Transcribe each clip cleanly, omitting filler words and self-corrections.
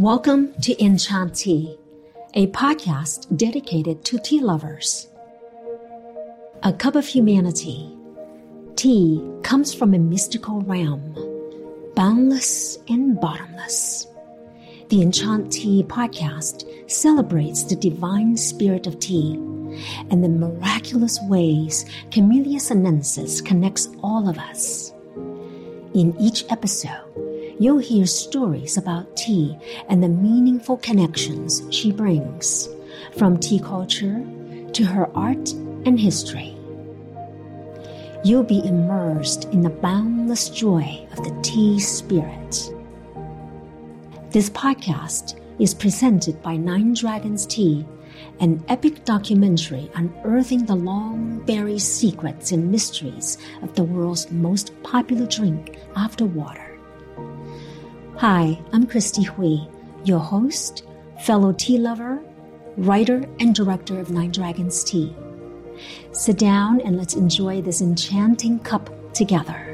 Welcome to Enchant Tea, a podcast dedicated to tea lovers. A cup of humanity. Tea comes from a mystical realm, boundless and bottomless. The Enchant Tea podcast celebrates the divine spirit of tea and the miraculous ways Camellia sinensis connects all of us. In each episode, you'll hear stories about tea and the meaningful connections she brings, from tea culture to her art and history. You'll be immersed in the boundless joy of the tea spirit. This podcast is presented by Nine Dragons Tea, an epic documentary unearthing the long-buried secrets and mysteries of the world's most popular drink after water. Hi, I'm Christy Hui, your host, fellow tea lover, writer, and director of Nine Dragons Tea. Sit down and let's enjoy this enchanting cup together.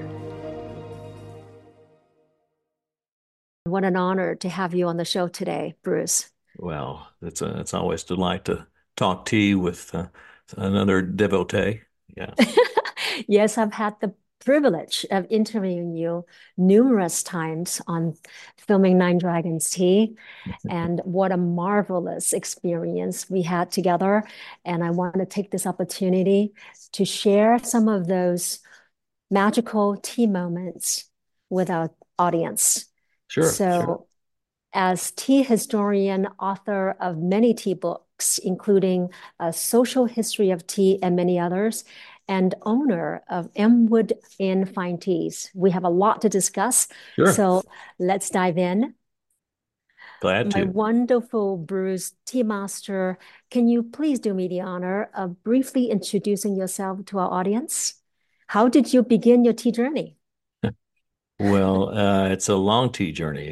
What an honor to have you on the show today, Bruce. Well, it's always a delight to talk tea with another devotee. Yeah. Yes, I've had the privilege of interviewing you numerous times on filming Nine Dragons Tea, and what a marvelous experience we had together. And I want to take this opportunity to share some of those magical tea moments with our audience. Sure. As tea historian, author of many tea books, including A Social History of Tea and many others, and owner of Elmwood Inn Fine Teas, we have a lot to discuss. Sure. So let's dive in. Glad My to. wonderful Bruce Tea Master, can you please do me the honor of briefly introducing yourself to our audience? How did you begin your tea journey? Well, it's a long tea journey.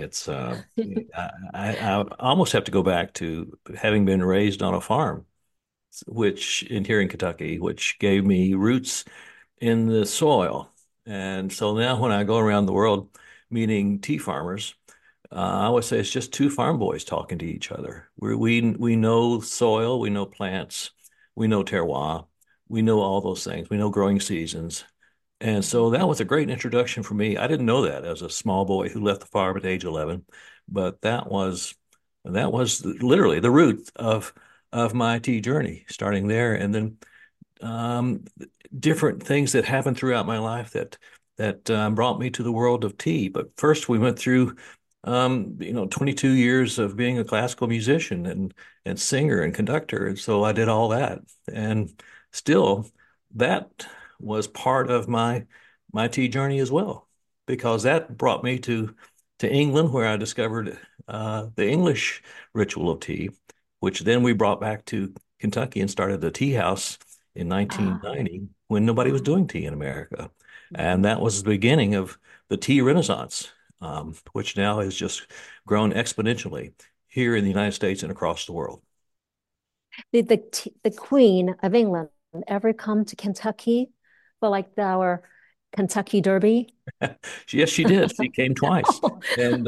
I almost have to go back to having been raised on a farm, here in Kentucky, which gave me roots in the soil. And so now when I go around the world meeting tea farmers, I would say it's just two farm boys talking to each other. We know soil, we know plants, we know terroir, we know all those things. We know growing seasons. And so that was a great introduction for me. I didn't know that as a small boy who left the farm at age 11, but that was literally the root of my tea journey, starting there, and then um, different things that happened throughout my life that brought me to the world of tea. But first, we went through 22 years of being a classical musician and singer and conductor, and so I did all that, and still that was part of my tea journey as well, because that brought me to England, where I discovered the English ritual of tea, which then we brought back to Kentucky and started the tea house in 1990 when nobody was doing tea in America. And that was the beginning of the tea renaissance, which now has just grown exponentially here in the United States and across the world. Did the Queen of England ever come to Kentucky for like our Kentucky Derby? Yes, she did. She came twice, and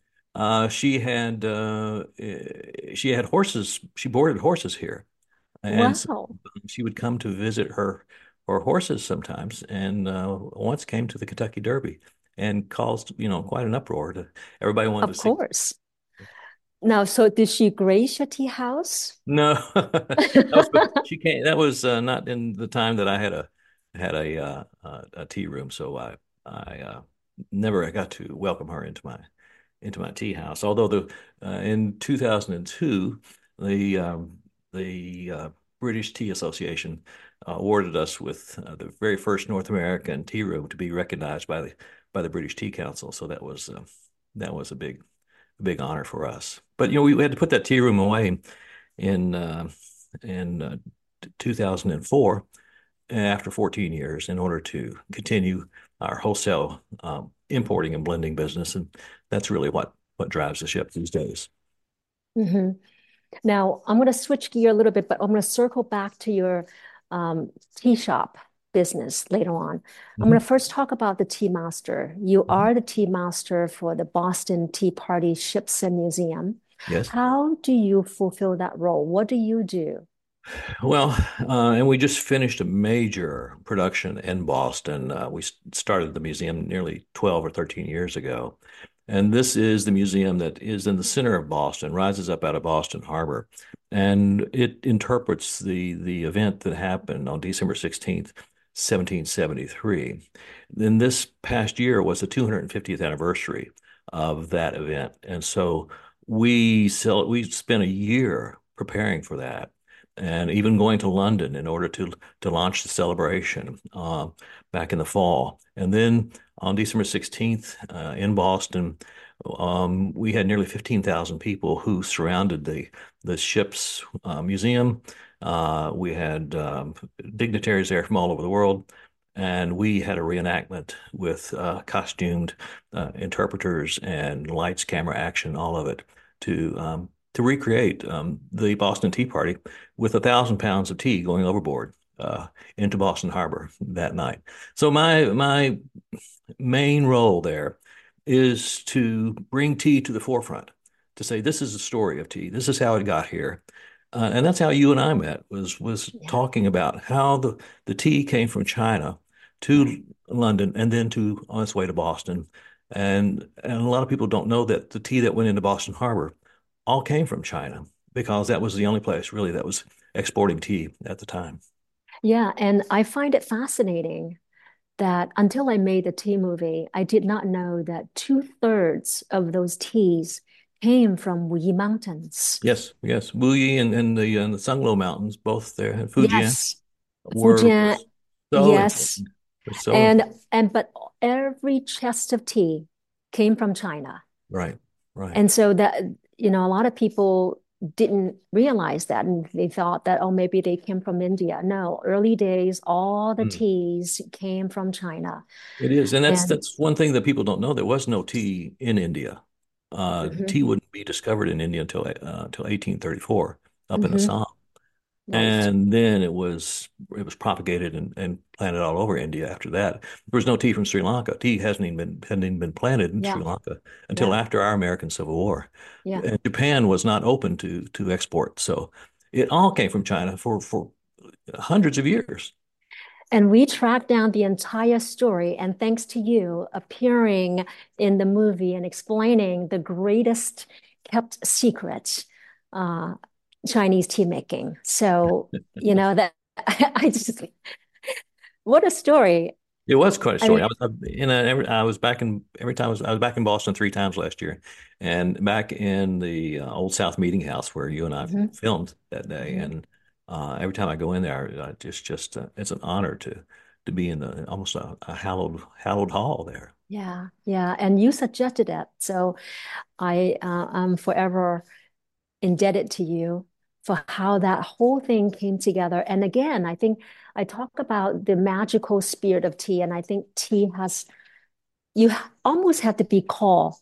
she had horses. She boarded horses here, and so Wow. she would come to visit her horses sometimes, and once came to the Kentucky Derby and caused quite an uproar. Everybody wanted to Of see. course. Now, so did she grace your tea house? No, she came. That was not in the time that I had a tea room, so I never got to welcome her into my tea house. Although in 2002, the British Tea Association awarded us with the very first North American tea room to be recognized by the British Tea Council. So that was a big honor for us. But we had to put that tea room away in 2004 after 14 years in order to continue our wholesale importing and blending business, and that's really what drives the ship these days. hmm Now, I'm going to switch gear a little bit, but I'm going to circle back to your tea shop business later on. I'm going Mhm. to first talk about the tea master. You Mhm. are the tea master for the Boston Tea Party Ships and Museum. Yes. How do you fulfill that role? What do you do? Well, and we just finished a major production in Boston. We started the museum nearly 12 or 13 years ago. And this is the museum that is in the center of Boston, rises up out of Boston Harbor. And it interprets the event that happened on December 16th, 1773. Then this past year was the 250th anniversary of that event. And so we spent a year preparing for that and even going to London in order to launch the celebration back in the fall. And then on December 16th in Boston, we had nearly 15,000 people who surrounded the ship's museum. We had dignitaries there from all over the world. And we had a reenactment with costumed interpreters and lights, camera, action, all of it to recreate the Boston Tea Party with 1,000 pounds of tea going overboard into Boston Harbor that night. So my main role there is to bring tea to the forefront, to say this is the story of tea. This is how it got here. And that's how you and I met was Yeah. talking about how the tea came from China to London and then to on its way to Boston. And a lot of people don't know that the tea that went into Boston Harbor all came from China because that was the only place really that was exporting tea at the time. Yeah, and I find it fascinating that until I made the tea movie, I did not know that two-thirds of those teas came from Wuyi Mountains. Yes, yes. Wuyi and the Sunglo Mountains, both there, and Fujian Yes, were Fujian, so yes. important. They're so And important. but every chest of tea came from China. Right, right. And so that, a lot of people didn't realize that and they thought that, oh, maybe they came from India. No, early days, all the Mm. teas came from China. It is, and that's And that's one thing that people don't know. There was no tea in India. mhm, Tea wouldn't be discovered in India until 1834 up in mhm, Assam. right. And then it was propagated and planted all over India after that. There was no tea from Sri Lanka. Tea hadn't even been planted in Sri Yeah, Lanka until yeah, after our American Civil War. yeah. And Japan was not open to export. So it all came from China for hundreds of years. And we tracked down the entire story. And thanks to you appearing in the movie and explaining the greatest kept secret, uh, Chinese tea making. So, that I just, what a story. It was quite a I story. I mean, was I was back in every time I was back in Boston 3 times last year, and back in the Old South Meeting House where you and I mhm, filmed that day. mhm. And every time I go in there, just it's an honor to be in the almost a hallowed hall there. Yeah, yeah. And you suggested it. So I'm forever indebted to you for how that whole thing came together. And again, I think I talk about the magical spirit of tea, and I think tea has, you almost have to be called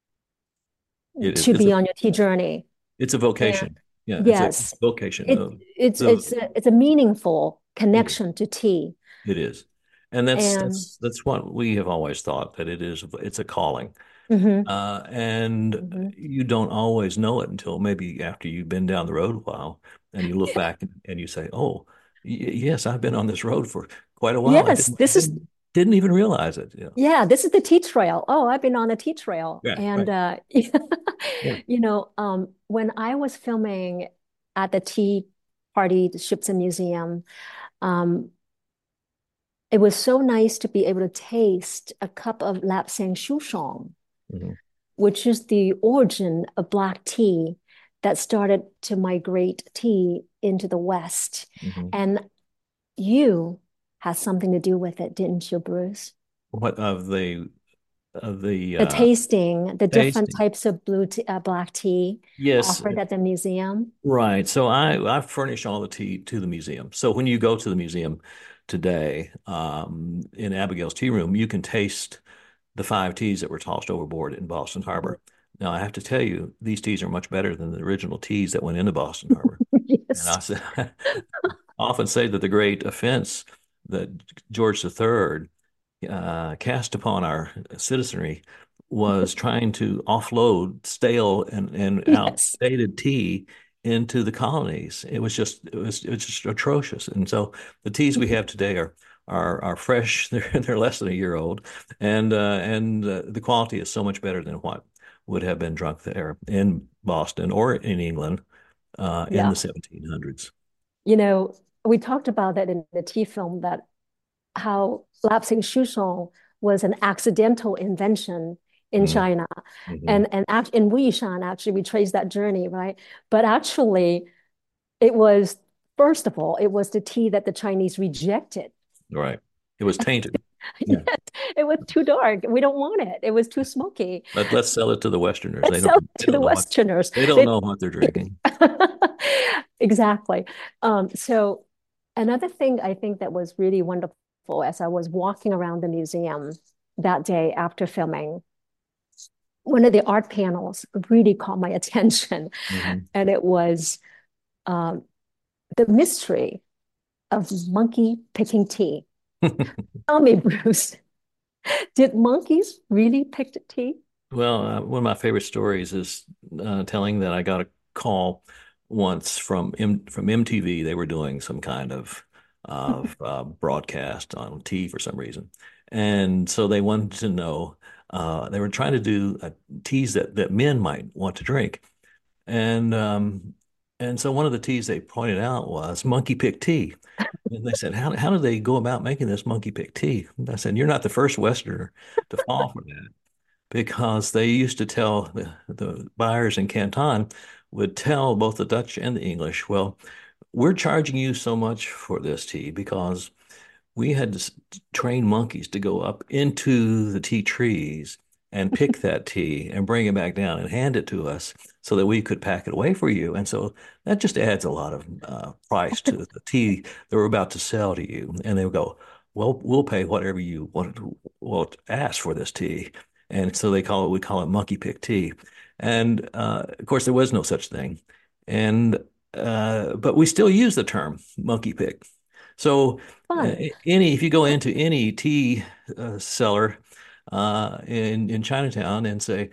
It is to be on your tea journey. it's a And vocation. Yeah, it's a yes, vocation. it it's The it's a, it's a meaningful it is. connection to tea. It is. And that's And that's that's what we have always thought that it's a calling. mhm, And mhm. you don't always know it until maybe after you've been down the road a while and you look back and you say, "Oh, yes, I've been on this road for quite a while. I Yes, didn't I this is didn't didn't even realize it." yeah, this is the tea trail. Oh, I've been on the tea trail. Yeah, And right. Yeah. when I was filming at the Tea Party, the Ships and Museum, um, it was so nice to be able to taste a cup of Lapsang Souchong, Mhm. which is the origin of black tea that started to migrate tea into the West. Mhm. And you had something to do with it, didn't you, Bruce? What of the The tasting, the different tasting? types of black tea Yes, offered at the museum. right. So I furnish all the tea to the museum. So when you go to the museum today, in Abigail's tea room, you can taste the 5 teas that were tossed overboard in Boston Harbor. Now I have to tell you, these teas are much better than the original teas that went into Boston Harbor. And Yes. I often say that the great offense that George III cast upon our citizenry was trying to offload stale and Yes. outdated tea into the colonies. It was just atrocious. And so the teas we have today are fresh. They're less than a year old, and the quality is so much better than what would have been drunk there in Boston or in England in Yeah. the 1700s. You know, we talked about that in the tea film that how lapsing Shusong was an accidental invention in Mm-hmm. China. Mm-hmm. And in Wuishan, actually, we traced that journey, right? But actually, it was, first of all, it was the tea that the Chinese rejected. Right. It was tainted. Yeah. Yes, it was too dark. We don't want it. It was too smoky. Let's sell it to the Westerners. They Let's don't sell it they to the don't know what Westerners. they don't know what they're drinking. Exactly. So another thing I think that was really wonderful as I was walking around the museum that day after filming, one of the art panels really caught my attention, Hmm. and it was um, the mystery of monkey picking tea. Tell me, Bruce, did monkeys really pick the tea? Well, one of my favorite stories is telling that I got a call once from MTV. They were doing some kind of broadcast on T for some reason, and so they wanted to know. They were trying to do teas that men might want to drink, and um, and so one of the teas they pointed out was monkey pick tea. And they said, how do they go about making this monkey pick tea? And I said, you're not the first Westerner to fall for that because they used to tell the buyers in Canton would tell both the Dutch and the English, well, we're charging you so much for this tea because we had to train monkeys to go up into the tea trees and pick that tea and bring it back down and hand it to us so that we could pack it away for you. And so that just adds a lot of price to the tea that we're about to sell to you. And they would go, well, we'll pay whatever you want to ask for this tea. And so we call it monkey pick tea. And of course, there was no such thing. And but we still use the term monkey pick. So Fun. if you go into any tea seller in Chinatown and say,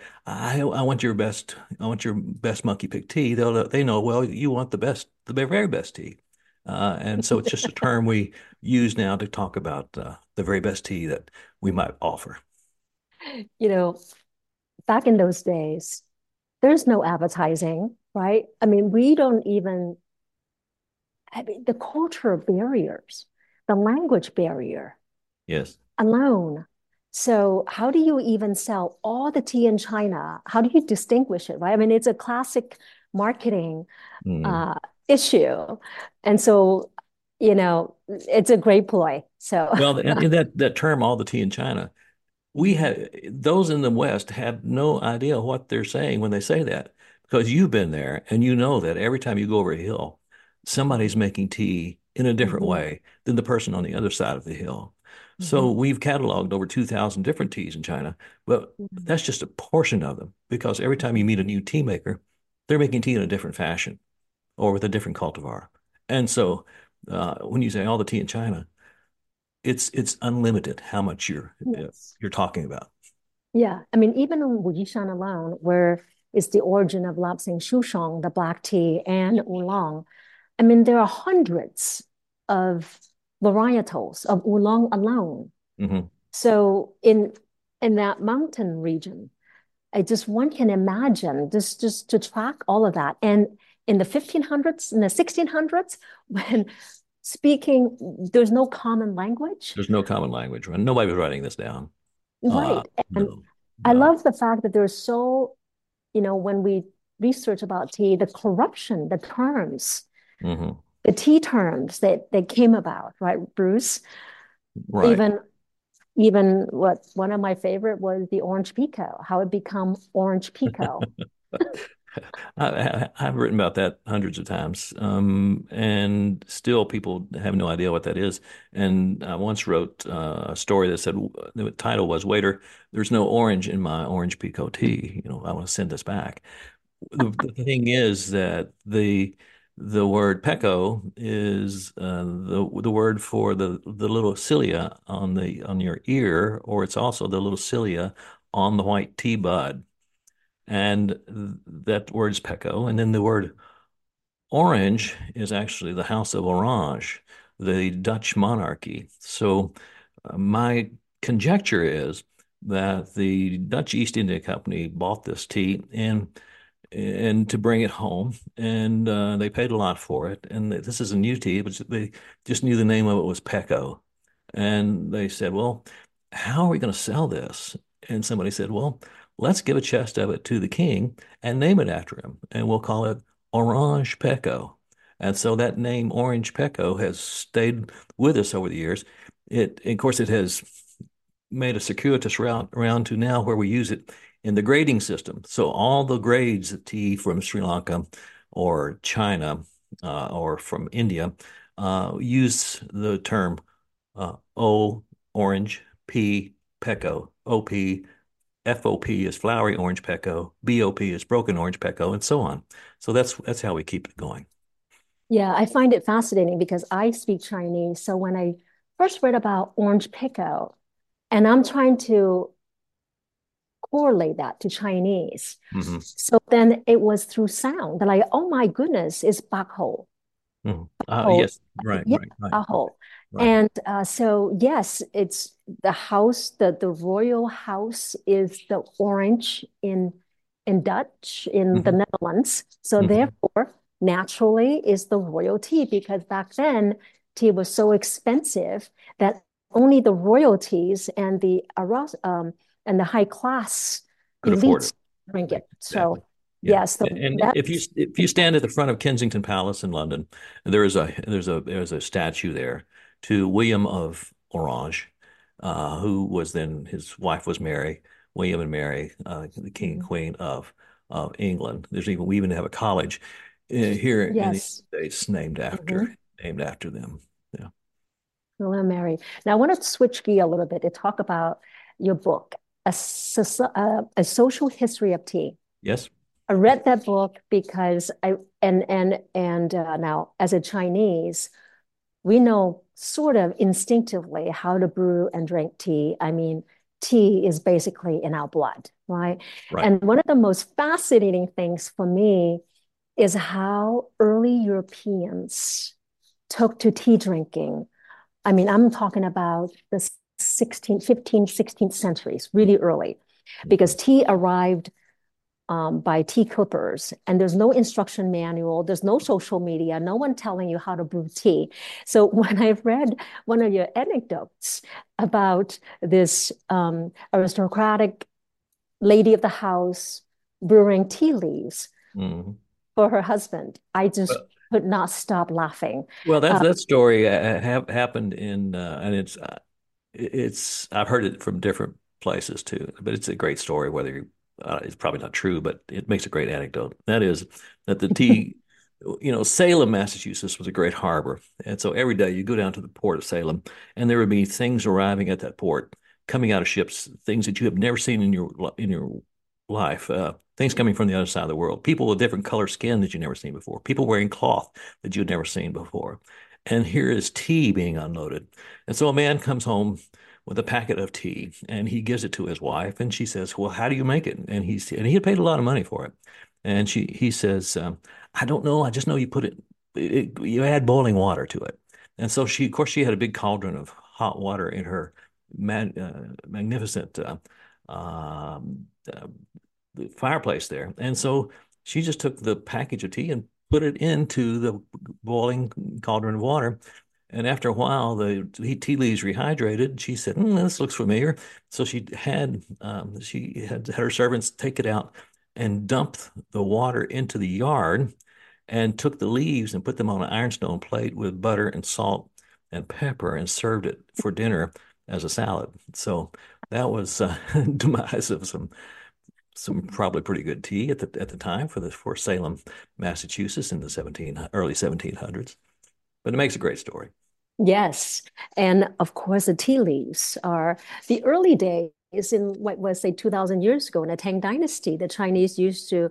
I want your best monkey pick tea, they know, well, you want the very best tea. And so it's just a term we use now to talk about the very best tea that we might offer. You know, back in those days, there's no advertising, right? I mean, we don't even, I mean, the cultural barriers, the language barrier Yes. alone. So, how do you even sell all the tea in China? How do you distinguish it, right? I mean, it's a classic marketing Mm. uh, issue. And so, it's a great ploy. So, Well, and that term, all the tea in China, we have those in the West have no idea what they're saying when they say that because you've been there and you know that every time you go over a hill, somebody's making tea in a different mhm, way than the person on the other side of the hill. So mhm, we've cataloged over 2,000 different teas in China, but mhm. that's just a portion of them because every time you meet a new tea maker, they're making tea in a different fashion or with a different cultivar. And so when you say all the tea in China, it's unlimited how much Yes. you're talking about. Yeah. I mean, even in Wuyishan alone, where is the origin of Lapsang Souchong, the black tea, and oolong, I mean, there are hundreds of varietals of oolong alone. Hmm. So in that mountain region, I just one can imagine just to track all of that. And in the 1500s, in the 1600s, when speaking, there's no common language. There's no common language. Right? Nobody was writing this down. Right. And No, I no. love the fact that there's so, when we research about tea, the corruption, the terms, Hmm. the tea terms that came about, right, Bruce? Right. Even even what one of my favorite was the orange pico, how it become orange pico. I've written about that hundreds of times, and still people have no idea what that is. And I once wrote a story that said the title was "Waiter, there's no orange in my orange pekoe tea. I want to send this back." The thing is that the word peko is the word for the little cilia on your ear, or it's also the little cilia on the white tea bud, and that word is peko. And then the word orange is actually the House of Orange, the Dutch monarchy. So my conjecture is that the Dutch East India Company bought this tea and to bring it home, and they paid a lot for it. And this is a new tea, but they just knew the name of it was Pecco, and they said, "Well, how are we going to sell this?" And somebody said, "Well, let's give a chest of it to the king and name it after him, and we'll call it Orange Pecco." And so that name, Orange Pecco, has stayed with us over the years. Of course, it has made a circuitous route around to now where we use it in the grading system. So all the grades of tea from Sri Lanka or China or from India use the term O, orange, P, Pecco, OP, FOP is flowery orange Pecco, BOP is broken orange Pecco, and so on. So that's how we keep it going. Yeah, I find it fascinating because I speak Chinese. So when I first read about orange pickle, and I'm trying to correlate that to Chinese. Mm-hmm. So then it was through sound. They're like, oh my goodness, it's bakho. Mm-hmm. Bakho. Yes, right, Yeah, right, right, bakho. right. And so yes, it's the house, the royal house is the orange in Dutch in the Mm-hmm. Netherlands. So Mm-hmm. therefore, naturally is the royalty because back then tea was so expensive that only the royalties and and the high class Could afford elites it. drink Right, it. exactly. So Yeah. yes, so And that's if you stand at the front of Kensington Palace in London, there's a statue there to William of Orange, who was then his wife was Mary, William and Mary, the King and Mhm. Queen of England. We even have a college here in the Yes. United States Mhm. named after them. Yeah. Hello, Mary. Now I want to switch gear a little bit to talk about your book, a social history of tea. Yes. I read that book because I and now as a Chinese, we know sort of instinctively how to brew and drink tea. I mean, tea is basically in our blood, right? Right. And one of the most fascinating things for me is how early Europeans took to tea drinking. I mean, I'm talking about the 16th, 15th, 16th centuries, really early, Mhm. because tea arrived by tea clippers, and there's no instruction manual, there's no social media, no one telling you how to brew tea. So when I read one of your anecdotes about this aristocratic lady of the house brewing tea leaves Mhm. for her husband, I just Well, could not stop laughing. well, Uh, that story happened and it's I've heard it from different places too, but it's a great story. It's probably not true, but it makes a great anecdote. That is that the tea, Salem, Massachusetts was a great harbor, and so every day you go down to the port of Salem, and there would be things arriving at that port, coming out of ships, things that you have never seen in your life. Things coming from the other side of the world, people with different color skin that you've never seen before, people wearing cloth that you'd never seen before. And here is tea being unloaded. And so a man comes home with a packet of tea and he gives it to his wife and she says, "Well, how do you make it?" And he had paid a lot of money for it. And he says, "I don't know. I just know you add boiling water to it." And so of course, she had a big cauldron of hot water in her magnificent uh, fireplace there. And so she just took the package of tea and put it into the boiling cauldron of water. And after a while, the tea leaves rehydrated. She said, "This looks familiar." So she had her servants take it out and dump the water into the yard and took the leaves and put them on an ironstone plate with butter and salt and pepper and served it for dinner as a salad. So that was demise of some probably pretty good tea at the time for Salem, Massachusetts in the early 1700s. But it makes a great story. Yes. And of course, the tea leaves are the early days in what was, say, 2000 years ago in the Tang Dynasty. The Chinese used to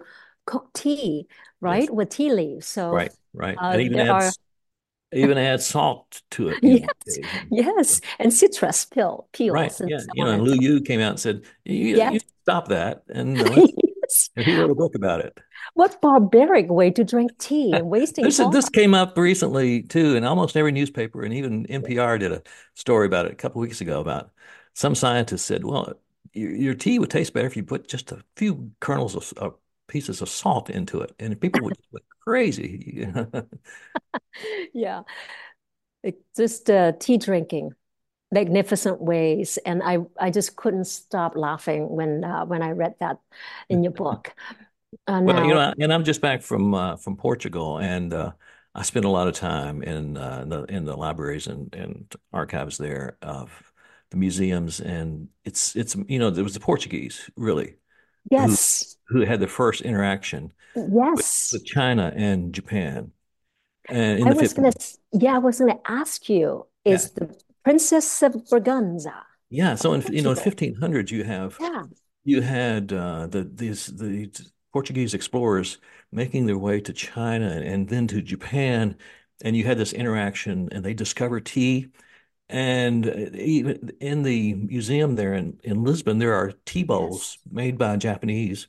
cooked tea, Yes. right, with tea leaves. So Right. Right. And there are even add salt to it, yes, occasionally. yes, and citrus Right. peels and Yeah. so on And and Lu so on. Yu came out and said, you Yes. stop that. Yes. And he wrote a book about it. What barbaric way to drink tea, wasting salt. This came up recently too, in almost every newspaper, and even NPR did a story about it a couple of weeks ago about some scientists said, well, your tea would taste better if you put just a few kernels of pieces of salt into it, and people would go crazy. Yeah, just tea drinking, magnificent ways, and I just couldn't stop laughing when I read that in your book. Well, Now, and I'm just back from Portugal, and I spent a lot of time in the libraries and archives there of the museums, and it's there was the Portuguese really who yes, who had the first interaction yes. with China and Japan, and in I the was gonna, 15 yeah, I was gonna ask you, yeah is the Princess of Braganza yeah. of So in Portugal? 1500s Yeah, you had the Portuguese explorers making their way to China and then to Japan, and you had this interaction, and they discovered tea. And even in the museum there in Lisbon, there are tea yes, bowls made by Japanese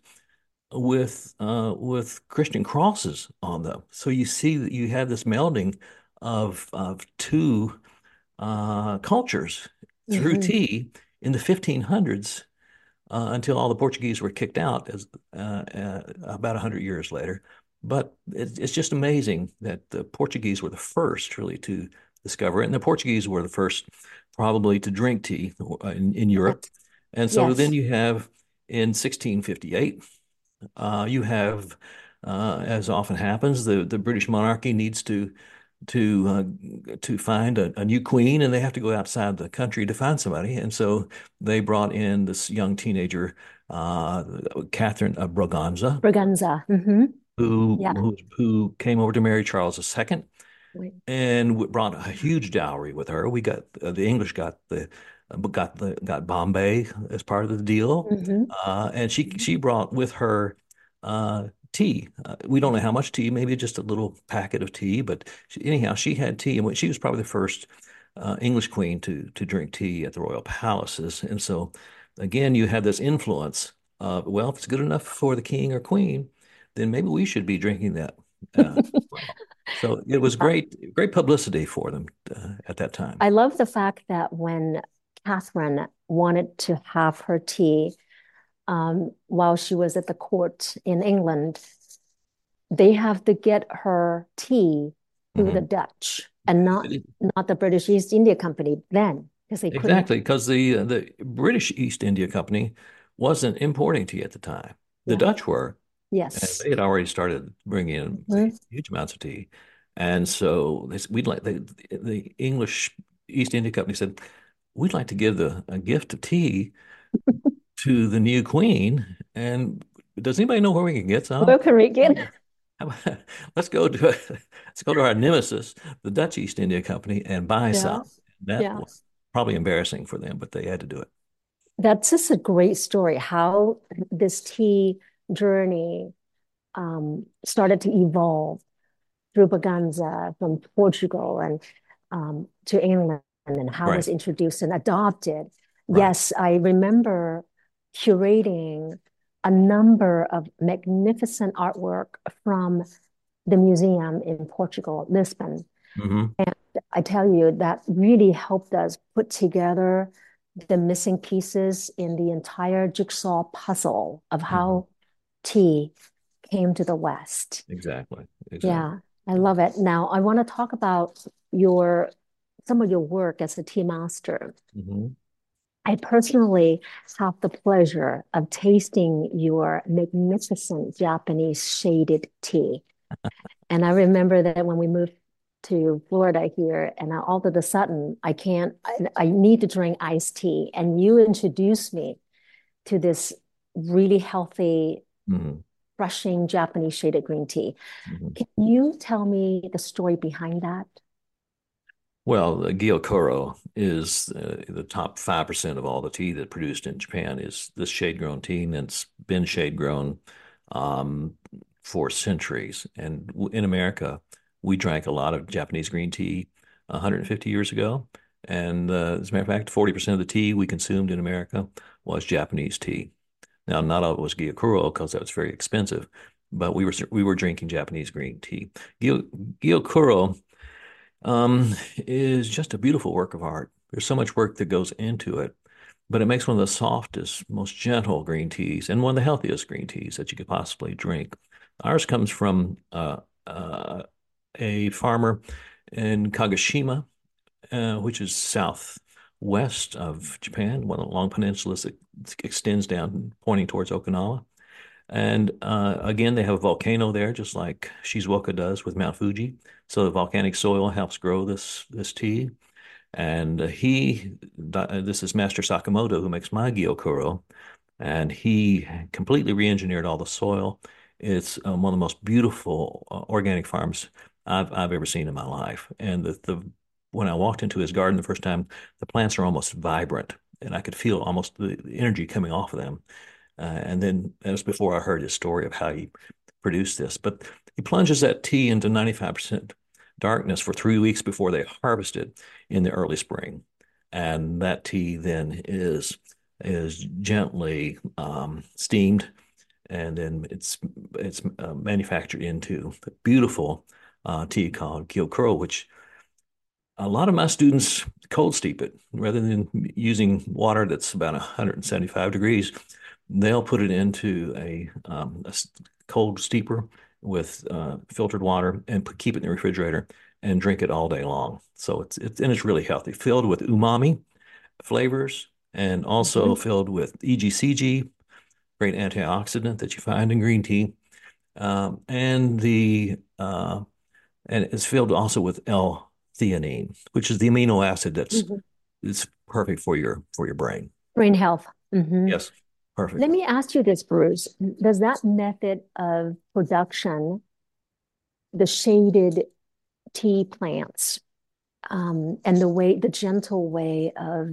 with Christian crosses on them. So you see that you have this melding of two cultures through hmm tea in the 1500s until all the Portuguese were kicked out as about 100 years later. But it's just amazing that the Portuguese were the first really to discover it, and the Portuguese were the first probably to drink tea in Europe. yes, And so then yes, you have in 1658, you have, as often happens, the British monarchy needs to find a new queen, and they have to go outside the country to find somebody. And so they brought in this young teenager, uh, Catherine of Braganza, Braganza. Yeah, who came over to marry Charles II wait. and brought a huge dowry with her. We got the English got Bombay as part of the deal, hmm and she brought with her tea. We don't know how much tea, maybe just a little packet of tea, but anyhow, she had tea, and she was probably the first English queen to drink tea at the royal palaces. And so, again, you have this influence of, well, if it's good enough for the king or queen, then maybe we should be drinking that. As well. So it was great publicity for them at that time. I love the fact that when Catherine wanted to have her tea while she was at the court in England, they have to get her tea through the Mhm. Dutch and not the British East India Company then, because they couldn't. Exactly, because the British East India Company wasn't importing tea at the time. The Yeah. Dutch were, and Yes. they had already started bringing in Mhm. huge amounts of tea. And so we'd like the English East India Company said, we'd like to give a gift of tea to the new queen. And does anybody know where we can get some? Welcome again. How about- let's go to let's go to our nemesis, the Dutch East India Company, and buy some. Yeah. That Yeah. was probably embarrassing for them, but they had to do it. That's just a great story, how this tea journey started to evolve through Braganza from Portugal and to England and how it Right, was introduced and adopted. right. Yes, I remember curating a number of magnificent artwork from the museum in Portugal, Lisbon. Hmm. I tell you, that really helped us put together the missing pieces in the entire jigsaw puzzle of Hmm. how tea came to the West. Exactly, exactly. Yeah, I love it. Now, I want to talk about your some of your work as a tea master. Hmm. I personally have the pleasure of tasting your magnificent Japanese shaded tea. And I remember that when we moved to Florida here, and all of a sudden, I need to drink iced tea. And you introduced me to this really healthy, Hmm. refreshing Japanese shaded green tea. Hmm. Can you tell me the story behind that? Well, the Gyokuro is the top 5% of all the tea that produced in Japan is this shade grown tea, and it's been shade grown. Um, for centuries. And in America, we drank a lot of Japanese green tea 150 years ago. And as a matter of fact, 40% of the tea we consumed in America was Japanese tea. Now, not all of it was Gyokuro because that was very expensive, but we were drinking Japanese green tea. Gyokuro is just a beautiful work of art. There's so much work that goes into it, but it makes one of the softest, most gentle green teas and one of the healthiest green teas that you could possibly drink. Ours comes from a farmer in Kagoshima, which is southwest of Japan, one of the long peninsulas that extends down, pointing towards Okinawa. And again, they have a volcano there, just like Shizuoka does with Mount Fuji. So the volcanic soil helps grow this tea. And this is Master Sakamoto who makes my Gyokuro, and he completely re-engineered all the soil. It's one of the most beautiful organic farms I've ever seen in my life. And the when I walked into his garden the first time, the plants are almost vibrant, and I could feel almost the energy coming off of them. And then that was before I heard his story of how he produced this. But he plunges that tea into 95% darkness for 3 weeks before they harvest it in the early spring. And that tea then is gently steamed, and then it's manufactured into the beautiful tea called Gyokuro, which a lot of my students cold steep it rather than using water that's about 175 degrees. They'll put it into a cold steeper with filtered water and keep it in the refrigerator and drink it all day long. So it's really healthy, filled with umami flavors and also filled with EGCG, great antioxidant that you find in green tea, um, and the and it's filled also with L-theanine, which is the amino acid that's Mhm. is perfect for your brain. Brain health. Hmm. Yes, perfect. Let me ask you this, Bruce. Does that method of production, the shaded tea plants, and the gentle way of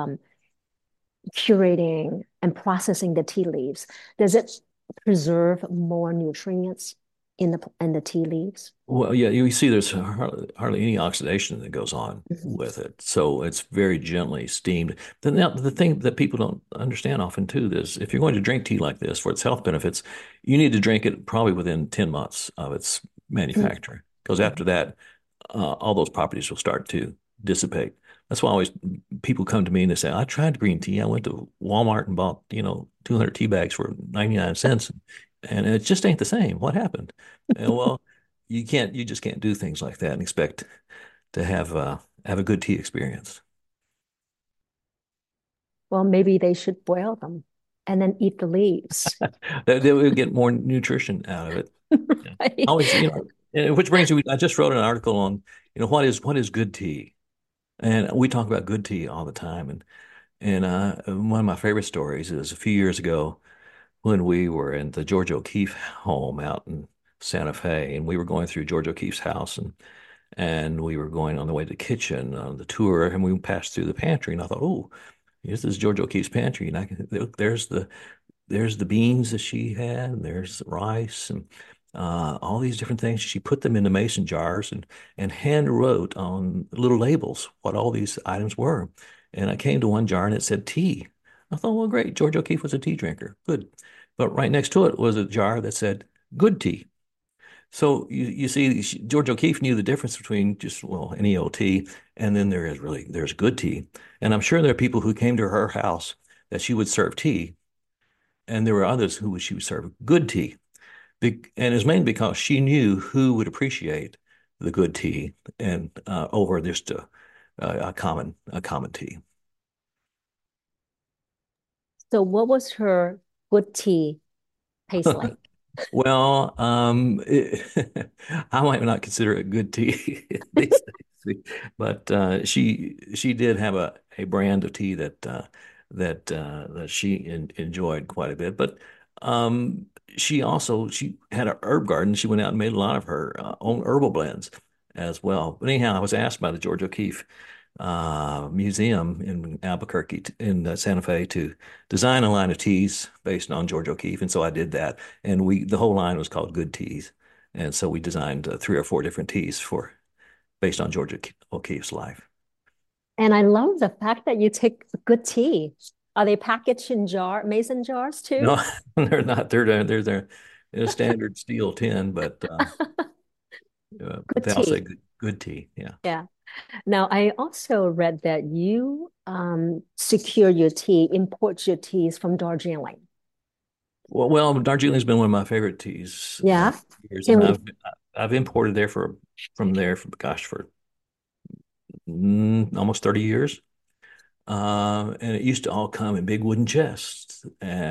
curating and processing the tea leaves, does it preserve more nutrients in the tea leaves? Well, yeah, you see there's hardly any oxidation that goes on Mhm. with it. So it's very gently steamed. Now, the thing that people don't understand often too is if you're going to drink tea like this for its health benefits, you need to drink it probably within 10 months of its manufacturing. Because after that, all those properties will start to dissipate. That's why always people come to me and they say, I tried green tea. I went to Walmart and bought, 200 tea bags for 99 cents, and it just ain't the same. What happened? And well, you just can't do things like that and expect to have a good tea experience. Well, maybe they should boil them and then eat the leaves. They will get more nutrition out of it. Yeah. Right? Always, and which brings me, I just wrote an article on, what is good tea? And we talk about good tea all the time. And one of my favorite stories is a few years ago when we were in the George O'Keeffe home out in Santa Fe, and we were going through George O'Keeffe's house, and we were going on the way to the kitchen on the tour, and we passed through the pantry, and I thought, oh, this is George O'Keeffe's pantry, and there's the beans that she had, and there's the rice, and all these different things. She put them into mason jars and hand wrote on little labels what all these items were. And I came to one jar and it said tea. I thought, well, great. George O'Keeffe was a tea drinker. Good. But right next to it was a jar that said good tea. So you see, George O'Keeffe knew the difference between just, well, any old tea, and then there's good tea. And I'm sure there are people who came to her house that she would serve tea, and there were others who she would serve good tea. And it's mainly because she knew who would appreciate the good tea and over just a common tea. So what was her good tea taste like? Well, I might not consider it good tea these days, but she did have a brand of tea that she enjoyed quite a bit. But um, she had a herb garden. She went out and made a lot of her own herbal blends as well. But anyhow, I was asked by the George O'Keeffe museum in Albuquerque, in Santa Fe, to design a line of teas based on George O'Keeffe. And so I did that. And the whole line was called Good Teas. And so we designed three or four different teas based on George O'Keeffe's life. And I love the fact that you take good tea. Are they packaged in mason jars too? No, they're not. They're in a standard steel tin, but Good they all say tea. good tea. Yeah. Yeah. Now, I also read that you secure your tea, import your teas from Darjeeling. Well, Darjeeling's been one of my favorite teas Yeah. years, and And I've imported from there for gosh for almost 30 years. And it used to all come in big wooden chests,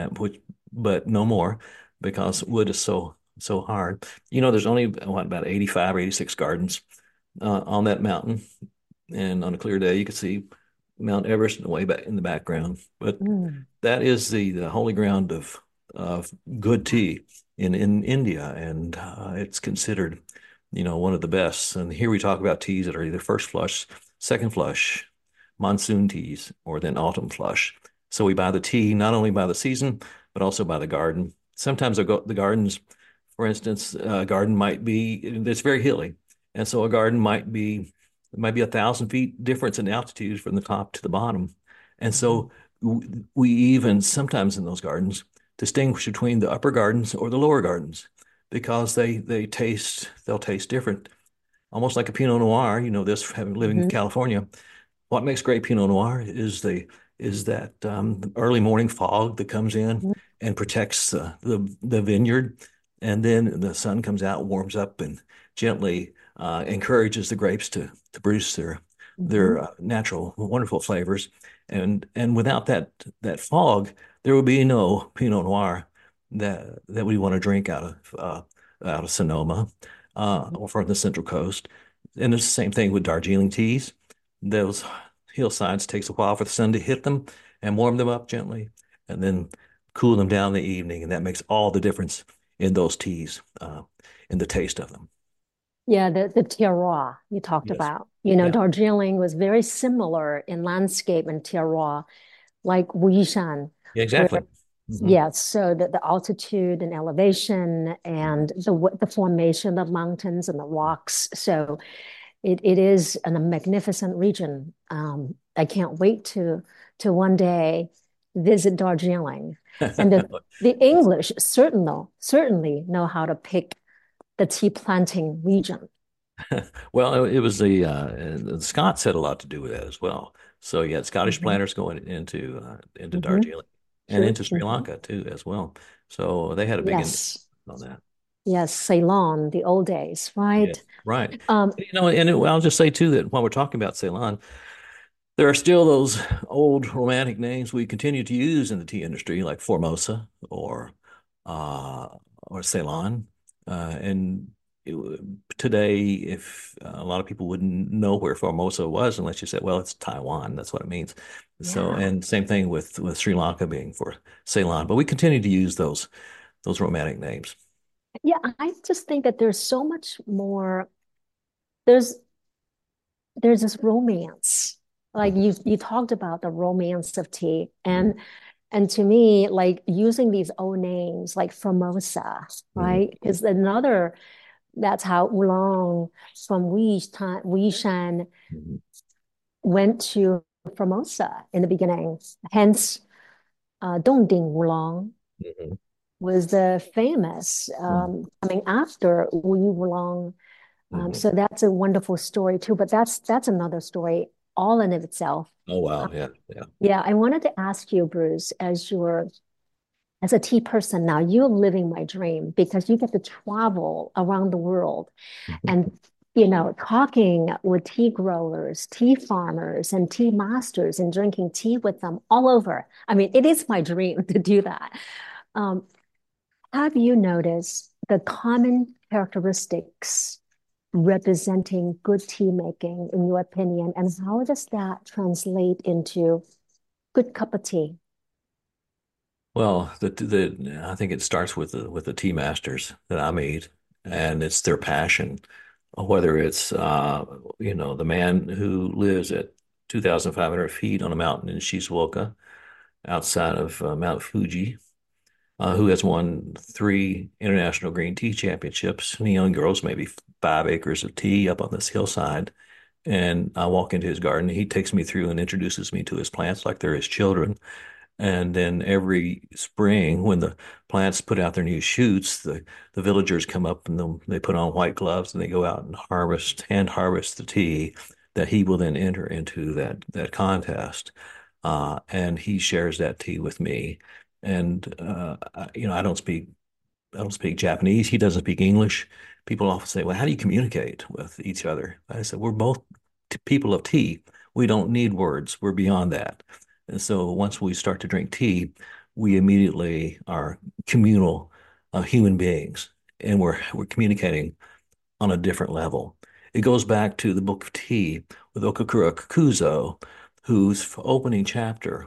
but no more because wood is so hard. There's only about 85 or 86 gardens on that mountain, and on a clear day you could see Mount Everest way back in the background. But mm, that is the holy ground of good tea in India, and it's considered, one of the best. And here we talk about teas that are either first flush, second flush, monsoon teas, or then autumn flush. So we buy the tea not only by the season, but also by the garden. Sometimes the gardens, for instance, a garden might be it's very hilly, and so a garden might be 1,000 feet difference in altitude from the top to the bottom, and so we even sometimes in those gardens distinguish between the upper gardens or the lower gardens because they'll taste different, almost like a Pinot Noir. This having living in mhm, California, what makes great Pinot Noir is that early morning fog that comes in mhm, and protects the vineyard, and then the sun comes out, warms up, and gently encourages the grapes to produce mhm. their natural, wonderful flavors. And without that fog, there would be no Pinot Noir that we want to drink out of Sonoma or from the Central Coast. And it's the same thing with Darjeeling teas. Those hillsides takes a while for the sun to hit them and warm them up gently, and then cool them down in the evening, and that makes all the difference in those teas, in the taste of them. Yeah, the terroir you talked Yes. about. Yeah. Darjeeling was very similar in landscape and terroir, like Wuyishan, Yeah, where exactly. Hmm. yeah, so the altitude and elevation and the formation of mountains and the rocks. So it is a magnificent region. I can't wait to one day visit Darjeeling. And the English certainly know how to pick the tea planting region. Well, it was the Scots had a lot to do with that as well. So you had Scottish Hmm. planters going into Hmm. Darjeeling and True. into Sri Hmm. Lanka too as well. So they had a big influence Yes. on that. Yes. Ceylon, the old days, Yeah, right? right. Um, I'll just say too that while we're talking about Ceylon, there are still those old romantic names we continue to use in the tea industry, like Formosa uh, or Ceylon. And it, today, if a lot of people wouldn't know where Formosa was unless you said, "Well, it's Taiwan." That's what it means. So, yeah. and same thing with Sri Lanka being for Ceylon. But we continue to use those romantic names. Yeah, I just think that there's so much more. There's there's this romance. Like Mhm. you talked about the romance of tea. And to me, like using these old names like Formosa, Mhm. right? Is another that's how oolong from Wishan Mhm. went to Formosa in the beginning. Hence, Dongding oolong Mhm. was the famous Mhm. coming after Wu oolong. Mhm. So that's a wonderful story too, but that's another story all in of itself. Oh Uh, wow, yeah, yeah. yeah, I wanted to ask you, Bruce, as a tea person now, you're living my dream because you get to travel around the world and talking with tea growers, tea farmers, and tea masters and drinking tea with them all over. I mean, it is my dream to do that. Um, have you noticed the common characteristics representing good tea making, in your opinion, and how does that translate into good cup of tea? Well, I think it starts with the tea masters that I meet, and it's their passion, whether it's the man who lives at 2,500 feet on a mountain in Shizuoka outside of Mount Fuji, who has won 3 international green tea championships. And he only grows maybe 5 acres of tea up on this hillside. And I walk into his garden. He takes me through and introduces me to his plants like they're his children. And then every spring, when the plants put out their new shoots, the villagers come up and they put on white gloves and they go out and hand harvest the tea that he will then enter into that contest. And he shares that tea with me. And I don't speak Japanese. He doesn't speak English. People often say, "Well, how do you communicate with each other?" I said, "We're both people of tea. We don't need words. We're beyond that." And so once we start to drink tea, we immediately are communal human beings, and we're communicating on a different level. It goes back to the Book of Tea with Okakura Kakuzo, whose opening chapter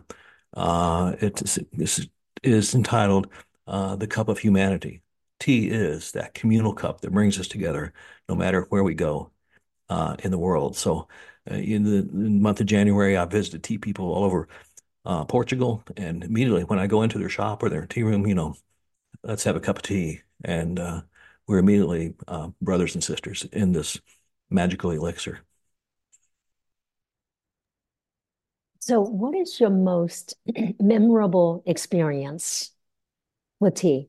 is entitled "The Cup of Humanity." Tea is that communal cup that brings us together, no matter where we go in the world. So, in the month of January, I visited tea people all over Portugal, and immediately when I go into their shop or their tea room, let's have a cup of tea, and we're immediately brothers and sisters in this magical elixir. So, what is your most memorable experience with tea?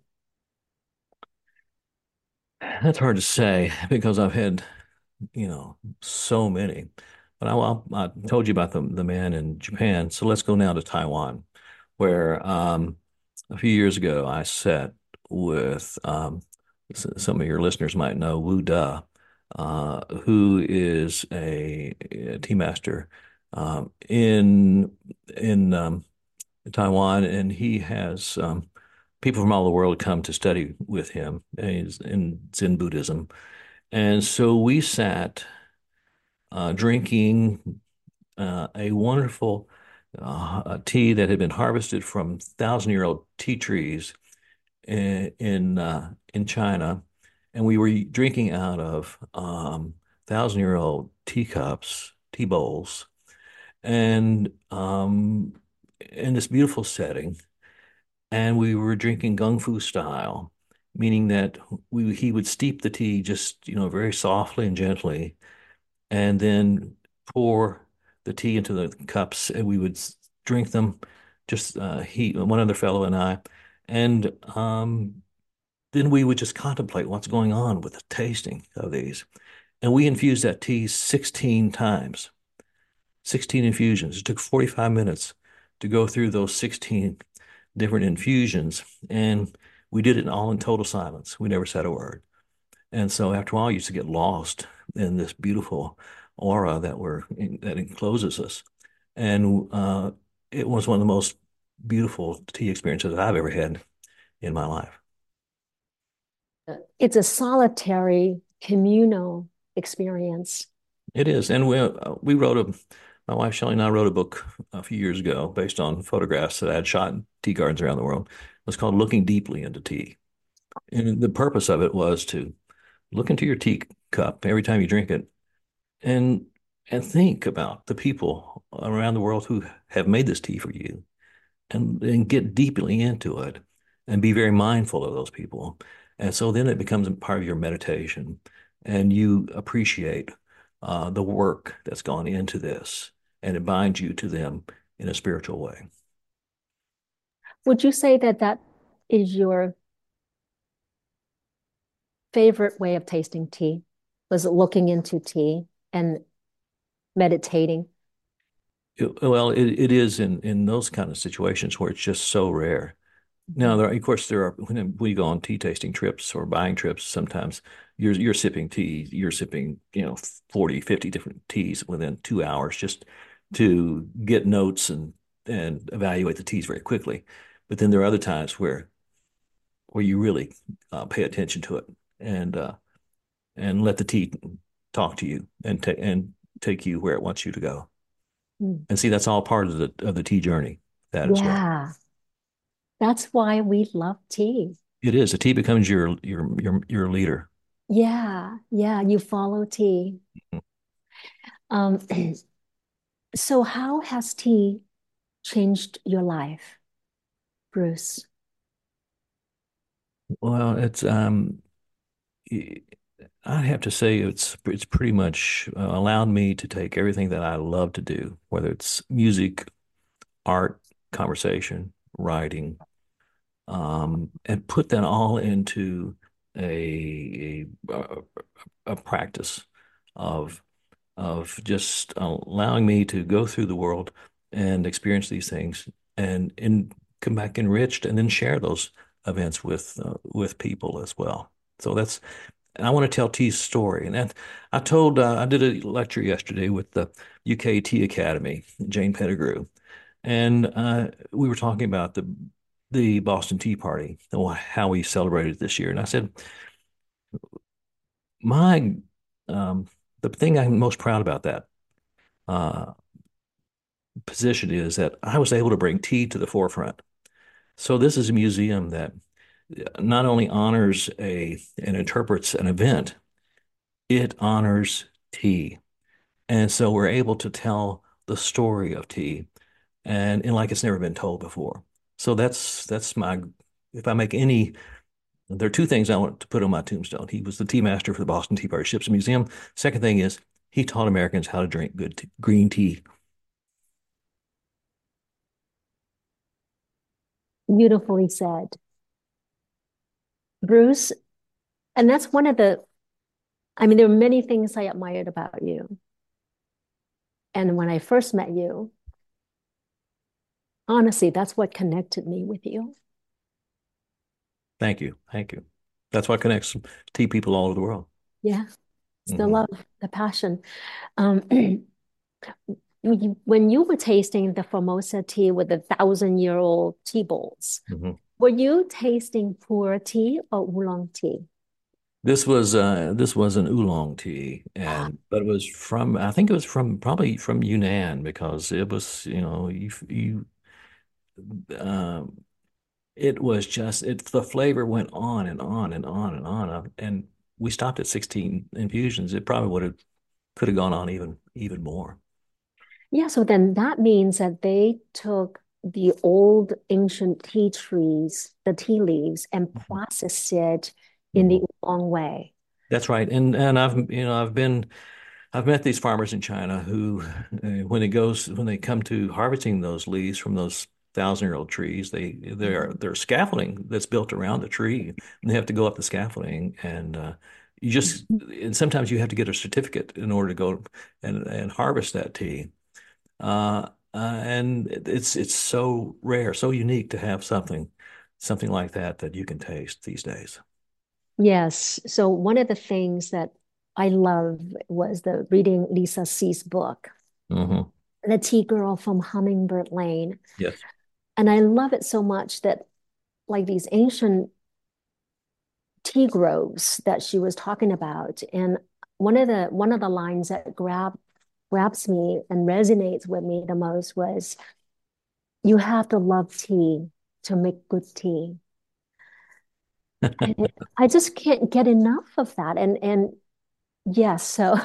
That's hard to say because I've had, so many. But I told you about the man in Japan. So let's go now to Taiwan, where a few years ago I sat with some of your listeners might know Wu Da, who is a tea master in Taiwan, and he has people from all the world come to study with him. And he's in Zen Buddhism, and so we sat drinking a wonderful tea that had been harvested from thousand-year-old tea trees in China, and we were drinking out of thousand-year-old teacups, tea bowls, and in this beautiful setting. And we were drinking Gung Fu style, meaning that he would steep the tea just very softly and gently, and then pour the tea into the cups, and we would drink them. Just one other fellow and I, and then we would just contemplate what's going on with the tasting of these. And we infused that tea 16 times, 16 infusions. It took 45 minutes to go through those 16 different infusions, and we did it all in total silence. We never said a word. And so after a while, I used to get lost in this beautiful aura that encloses us. And it was one of the most beautiful tea experiences I've ever had in my life. It's a solitary communal experience. It is. And we my wife Shelley and I wrote a book a few years ago based on photographs that I had shot in tea gardens around the world. It was called Looking Deeply into Tea. And the purpose of it was to look into your teacup every time you drink it and think about the people around the world who have made this tea for you and get deeply into it and be very mindful of those people. And so then it becomes a part of your meditation and you appreciate the work that's gone into this and it binds you to them in a spiritual way. Would you say that that is your favorite way of tasting tea? Was it looking into tea and meditating? It is in those kind of situations where it's just so rare. Now, of course, there are when we go on tea tasting trips or buying trips, sometimes you're sipping tea, you're sipping, 40, 50 different teas within 2 hours just to get notes and evaluate the teas very quickly. But then there are other times where you really pay attention to it and let the tea talk to you and take you where it wants you to go. Mm. And see, that's all part of the tea journey, that as well. Yeah, that's why we love tea. It is. The tea becomes your leader. Yeah, yeah, you follow tea. Um, So how has tea changed your life, Bruce? Well, I have to say it's pretty much allowed me to take everything that I love to do, whether it's music, art, conversation, writing, and put that all into a practice of just allowing me to go through the world and experience these things and come back enriched and then share those events with people as well. So that's and I want to tell T's story. And that I did a lecture yesterday with the UK Tea Academy, Jane Pettigrew, and we were talking about the Boston Tea Party, how we celebrated this year. And I said, my the thing I'm most proud about that uh, position is that I was able to bring tea to the forefront. So this is a museum that not only honors a and interprets an event, it honors tea. And so we're able to tell the story of tea and like it's never been told before. So that's my if I make any there are two things I want to put on my tombstone. He was the tea master for the Boston Tea Party Ships Museum. Second thing is he taught Americans how to drink good green tea. Beautifully said, Bruce. And that's one of I mean, there are many things I admired about you. And when I first met you, honestly, that's what connected me with you. Thank you. Thank you. That's what connects tea people all over the world. Yeah, it's the Hmm. love, the passion. Um, when you were tasting the Formosa tea with the 1,000-year-old tea bowls, Hmm. were you tasting pu'er tea or oolong tea? This was an oolong tea, Ah, and but it was from I think it was from probably from Yunnan because it was you um it was just the flavor went on and on and on and on and we stopped at 16 infusions. It probably would have could have gone on even more. yeah, so then that means that they took the old ancient tea trees, the tea leaves, and Mhm. processed it in the Mhm. oolong way. That's right. And I've met these farmers in China who, when they come to harvesting those leaves from those 1,000-year-old trees, they're scaffolding that's built around the tree, and they have to go up the scaffolding, and and sometimes you have to get a certificate in order to go and harvest that tea. And it's so rare, so unique to have something like that you can taste these days. Yes. So one of the things that I love was the reading Lisa C's book, Hmm. The Tea Girl from Hummingbird Lane. Yes. And I love it so much that like these ancient tea groves that she was talking about. And one of the lines that grabs me and resonates with me the most was you have to love tea to make good tea. And I just can't get enough of that. And yes, so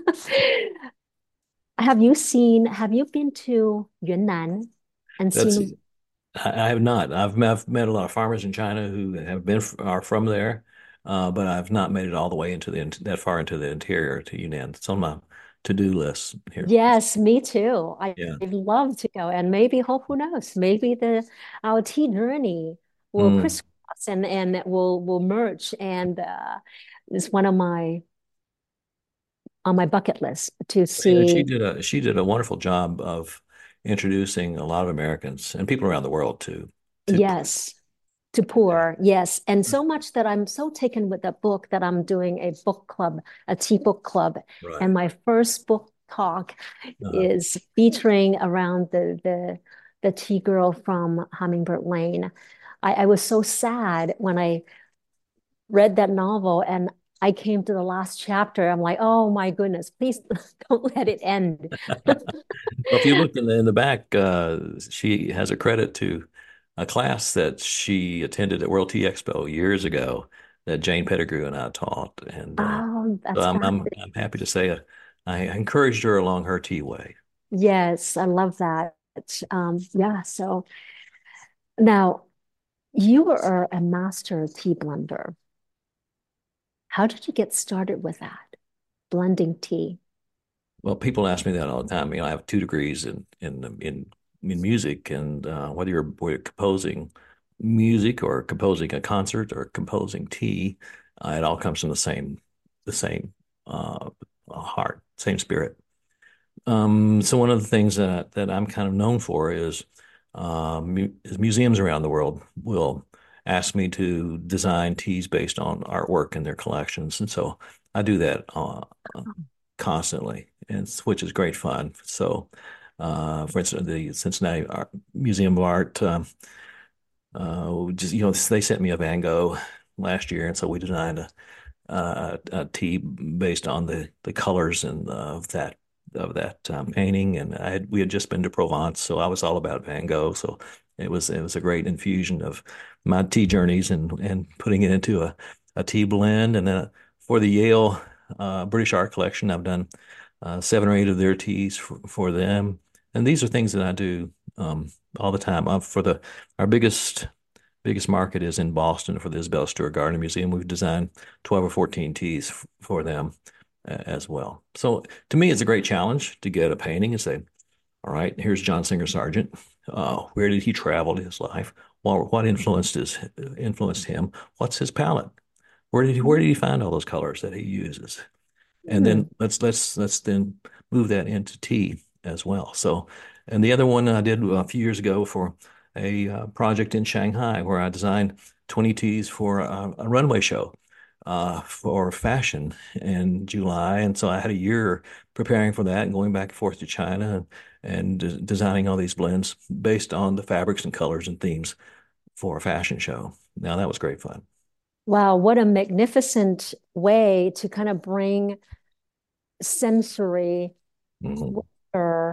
have you been to Yunnan and That's seen, I have not. I've met a lot of farmers in China who are from there, but I've not made it all the way into that far into the interior to Yunnan. It's on my to-do list here. yes, me too. Yeah. I'd love to go. And maybe, who knows, maybe the our tea journey will Mm. crisscross and will merge. And it's one of my on my bucket list to Yeah, see. she did a wonderful job of introducing a lot of Americans and people around the world to Yes, to yeah. pour. Yes. And so much that I'm so taken with the book that I'm doing a book club, a tea book club. Right. And my first book talk Uh, is featuring around the tea girl from Hummingbird Lane. I was so sad when I read that novel and I came to the last chapter. I'm like, oh my goodness, please don't let it end. well, if you look in the back, she has a credit to a class that she attended at World Tea Expo years ago that Jane Pettigrew and I taught, and Oh, so that's fascinating. I'm happy to say I encouraged her along her tea way. Yes, I love that. Yeah, so now you are a master tea blender. How did you get started with that, blending tea? Well, people ask me that all the time. I have 2 degrees in music, and whether you're composing music or composing a concert or composing tea, it all comes from the same uh, heart, same spirit. So one of the things that I'm kind of known for is museums around the world will ask me to design teas based on artwork in their collections, and so I do that constantly, and which is great fun. So, for instance, the Cincinnati Museum of Art, just they sent me a Van Gogh last year, and so we designed a tea based on the colors and of that painting. And we had just been to Provence, so I was all about Van Gogh. So it was a great infusion of my tea journeys and putting it into a tea blend. And then for the Yale British Art Collection, I've done 7 or 8 of their teas for them. And these are things that I do all the time. For the our biggest market is in Boston for the Isabella Stewart Gardner Museum. We've designed 12 or 14 teas for them as well. So to me, it's a great challenge to get a painting and say, all right, here's John Singer Sargent. Where did he travel in his life? What influenced him? What's his palette? Where did he find all those colors that he uses? And Hmm. then let's then move that into tea as well. So, and the other one I did a few years ago for a project in Shanghai where I designed 20 teas for a runway show for fashion in July, and so I had a year preparing for that and going back and forth to China and designing all these blends based on the fabrics and colors and themes for a fashion show. Now that was great fun. Wow, what a magnificent way to kind of bring sensory, Hmm. flavor,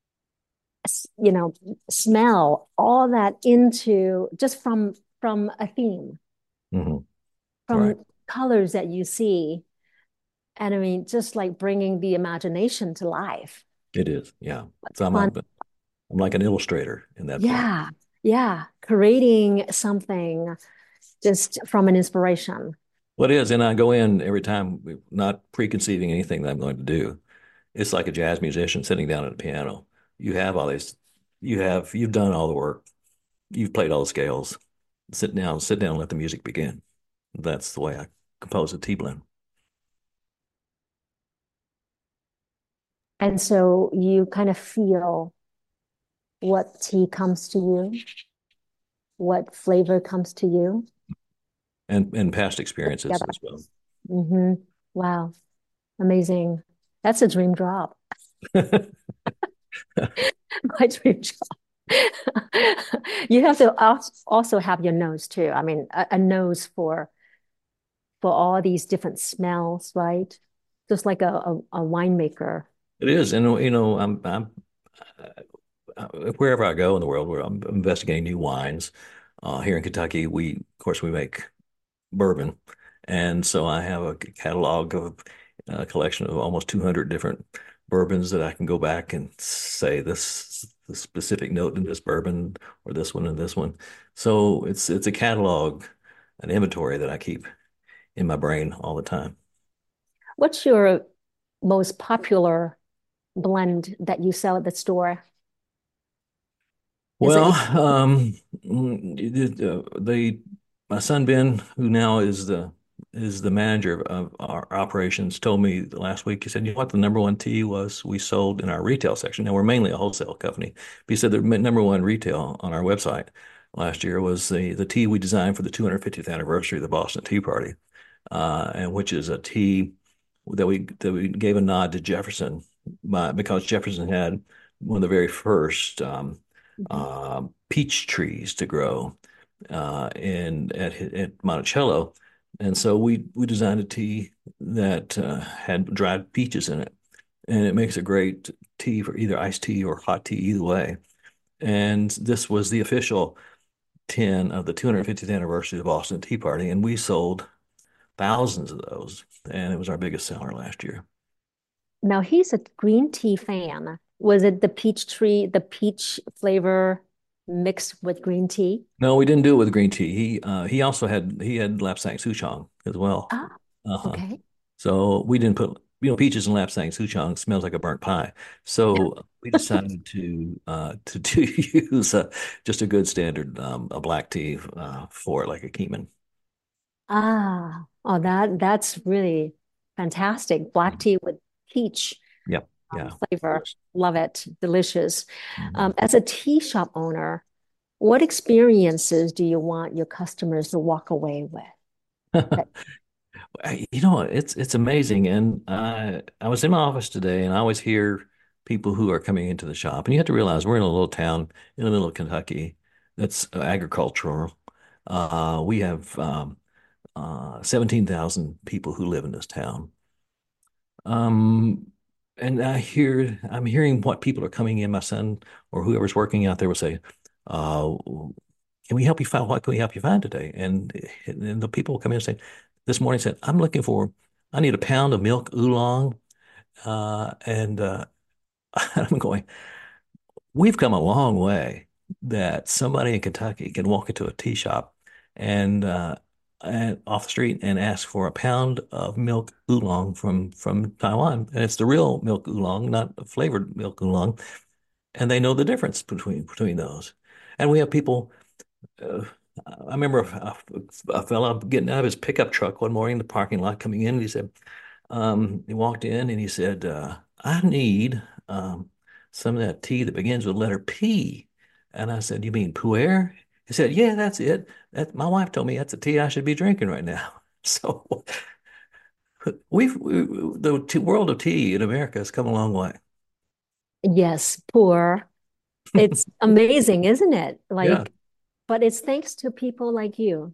you know, smell, all that into just from a theme, Hmm. Right. from colors that you see. And I mean, just like bringing the imagination to life. It is. Yeah. So Fun. I'm like an illustrator in that point. Yeah. Yeah. Creating something just from an inspiration. Well, it is, and I go in every time not preconceiving anything that I'm going to do. It's like a jazz musician sitting down at a piano. You have all these, you've done all the work, you've played all the scales. Sit down, and let the music begin. That's the way I compose a T blend. And so you kind of feel what tea comes to you, what flavor comes to you And past experiences together. as well. Hmm. Wow. Amazing. That's a dream job. My dream job. You have to also have your nose too. I mean, a nose for all these different smells, right? Just like a winemaker. It is, and I'm wherever I go in the world where I'm investigating new wines. Here in Kentucky, of course we make bourbon. And so I have a catalog of a collection of almost 200 different bourbons that I can go back and say this the specific note in this bourbon or this one and this one. So it's a catalog, an inventory that I keep in my brain all the time. What's your most popular blend that you sell at the store? Is Well, it my son Ben, who now is the manager of our operations, told me last week. He said, "You know what the number one tea was we sold in our retail section. Now we're mainly a wholesale company, but he said the number one retail on our website last year was the tea we designed for the 250th anniversary of the Boston Tea Party, and which is a tea that we gave a nod to Jefferson because Jefferson had one of the very first." Peach trees to grow in at Monticello, and so we designed a tea that had dried peaches in it, and it makes a great tea for either iced tea or hot tea, either way. And this was the official tin of the 250th anniversary of the Boston Tea Party, and we sold thousands of those, and it was our biggest seller last year. now he's a green tea fan. Was it the peach tree, the peach flavor mixed with green tea? No, we didn't do it with green tea. He also had lapsang souchong as well. Ah, Uh-huh. okay. So we didn't put, peaches and lapsang souchong smells like a burnt pie. So we decided to use just a good standard a black tea for it, like a Keeman. Ah, oh, that's really fantastic. Black Mhm. tea with peach Yeah, yeah, of flavor. course. Love it. Delicious. Mhm. As a tea shop owner, what experiences do you want your customers to walk away with? It's amazing. And I was in my office today, and I always hear people who are coming into the shop. And you have to realize we're in a little town in the middle of Kentucky that's agricultural. We have 17,000 people who live in this town. Um, and I'm hearing what people are coming in. My son or whoever's working out there will say, uh, "Can we help you find what can we help you find today?" And the people will come in and say, "This morning said I need a pound of milk oolong," and I'm going, we've come a long way that somebody in Kentucky can walk into a tea shop and and off the street and ask for a pound of milk oolong from Taiwan. And it's the real milk oolong, not a flavored milk oolong. And they know the difference between those. And we have people. Uh, I remember a fella getting out of his pickup truck one morning in the parking lot coming in. And he said, he walked in and he said, I need some of that tea that begins with letter P. And I said, you mean pu'er? He said, yeah, that's it. My wife told me that's the tea I should be drinking right now. So the world of tea in America has come a long way. Yes, poor. It's amazing, isn't it? Yeah. Like, but it's thanks to people like you.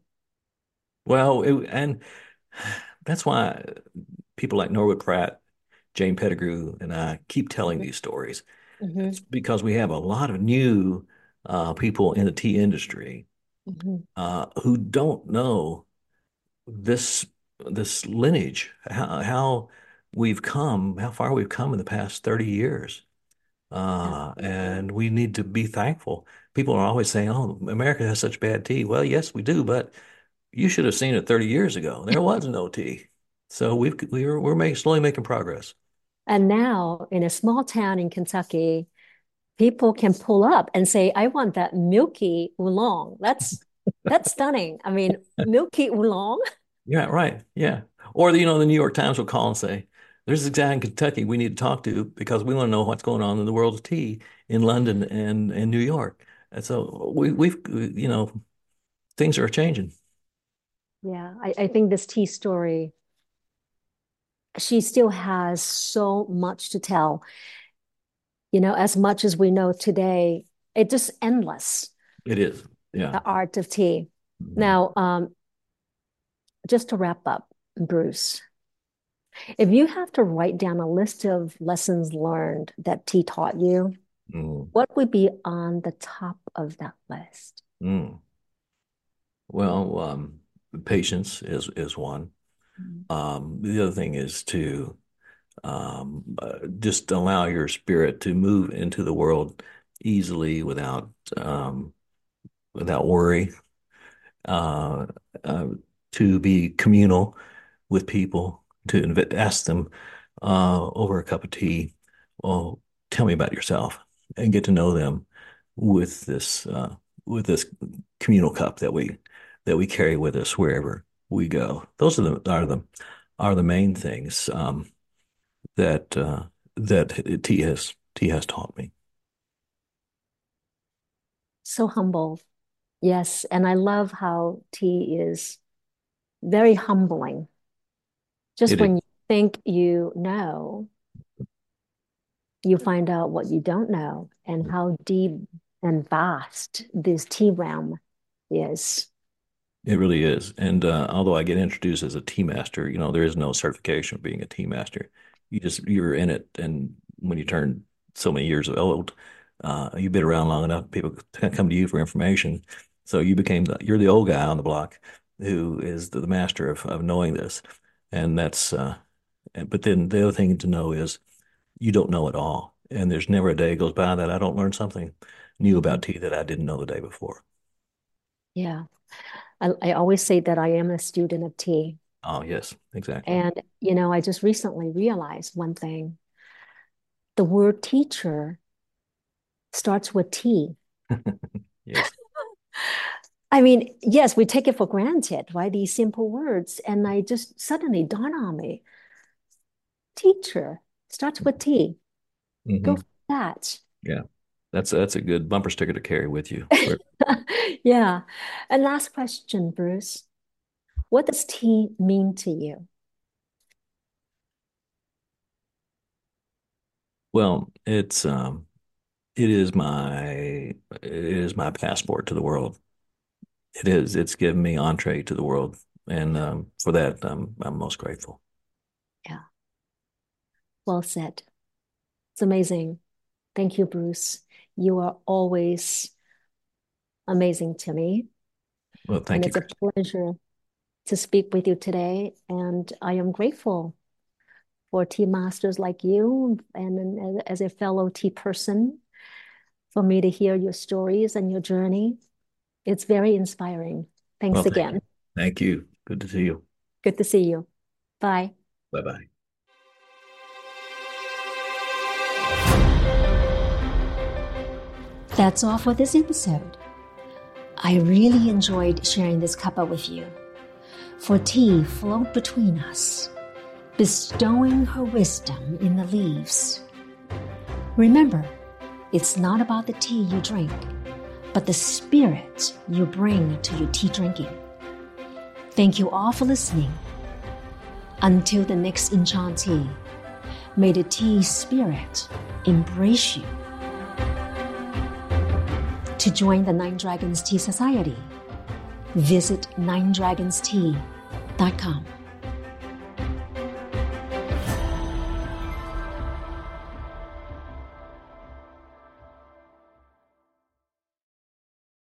And that's why people like Norwood Pratt, Jane Pettigrew, and I keep telling these stories. It's Hmm. because we have a lot of new people in the tea industry Hmm. who don't know this this lineage, how we've come, how far we've come in the past 30 years. Absolutely. And we need to be thankful. People are always saying, "Oh, America has such bad tea." Well, yes, we do, but you should have seen it 30 years ago. There was no tea. So we're slowly making progress. And now in a small town in Kentucky, people can pull up and say, I want that milky oolong. That's stunning. I mean, milky oolong. Yeah, right. Yeah. Or the New York Times will call and say, "There's this guy in Kentucky we need to talk to because we want to know what's going on in the world of tea in London and New York." And so things are changing. Yeah, I think this tea story, she still has so much to tell. As much as we know today, it's just endless, It is. Yeah. the art of tea. Mhm. Now, just to wrap up, Bruce, if you have to write down a list of lessons learned that tea taught you, Mm. what would be on the top of that list? Mm. Well, patience is one. Mm. The other thing is to just allow your spirit to move into the world easily without worry. Uh, uh, to be communal with people, to ask them over a cup of tea, well, tell me about yourself, and get to know them with with this communal cup that we carry with us wherever we go. Those are the main things that that tea has taught me. So humble. Yes. And I love how tea is very humbling. Just It is. when you think you know, you find out what you don't know and how deep and vast this tea realm is. It really is. And although I get introduced as a tea master, there is no certification of being a tea master. You're in it, and when you turn so many years old, you've been around long enough, people come to you for information. So you're the old guy on the block who is the master of knowing this. And but then the other thing to know is you don't know it all. And there's never a day goes by that I don't learn something new about tea that I didn't know the day before. Yeah. I always say that I am a student of tea. Oh, yes, exactly. And, I just recently realized one thing. The word teacher starts with T. Yes. I mean, yes, we take it for granted, right? These simple words. And I just suddenly dawned on me, teacher starts with T. Go Hmm. for that. Yeah. That's a good bumper sticker to carry with you. Yeah. And last question, Bruce. What does tea mean to you? Well, it is my passport to the world. It is. It's given me entree to the world, and for that, I'm most grateful. Yeah. Well said. It's amazing. Thank you, Bruce. You are always amazing to me. Well, And thank you, it's a Chris. pleasure to speak with you today. And I am grateful for tea masters like you and as a fellow tea person for me to hear your stories and your journey. It's very inspiring. Well, Thanks thank you. again. Thank you. Good to see you. Good to see you. Bye. Bye bye. That's all for this episode. I really enjoyed sharing this cuppa with you. For tea flowed between us, bestowing her wisdom in the leaves. Remember, it's not about the tea you drink, but the spirit you bring to your tea drinking. Thank you all for listening. Until the next enchantee, may the tea spirit embrace you. To join the Nine Dragons Tea Society, visit ninedragonstea.com.